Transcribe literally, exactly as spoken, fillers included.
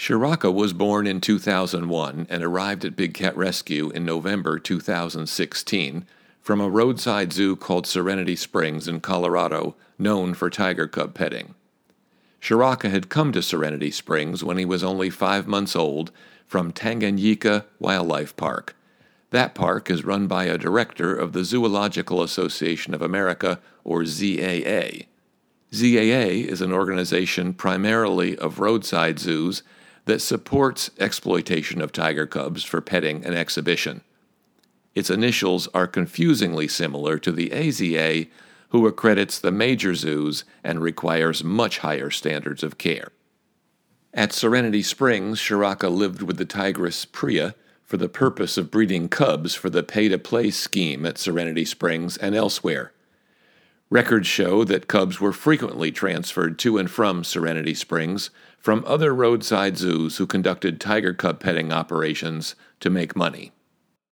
Shiraka was born in two thousand one and arrived at Big Cat Rescue in November two thousand sixteen from a roadside zoo called Serenity Springs in Colorado, known for tiger cub petting. Shiraka had come to Serenity Springs when he was only five months old from Tanganyika Wildlife Park. That park is run by a director of the Zoological Association of America, or Z A A. Z A A is an organization primarily of roadside zoos that supports exploitation of tiger cubs for petting and exhibition. Its initials are confusingly similar to the A Z A, who accredits the major zoos and requires much higher standards of care. At Serenity Springs, Shiraka lived with the tigress Priya for the purpose of breeding cubs for the pay-to-play scheme at Serenity Springs and elsewhere. Records show that cubs were frequently transferred to and from Serenity Springs from other roadside zoos who conducted tiger cub petting operations to make money.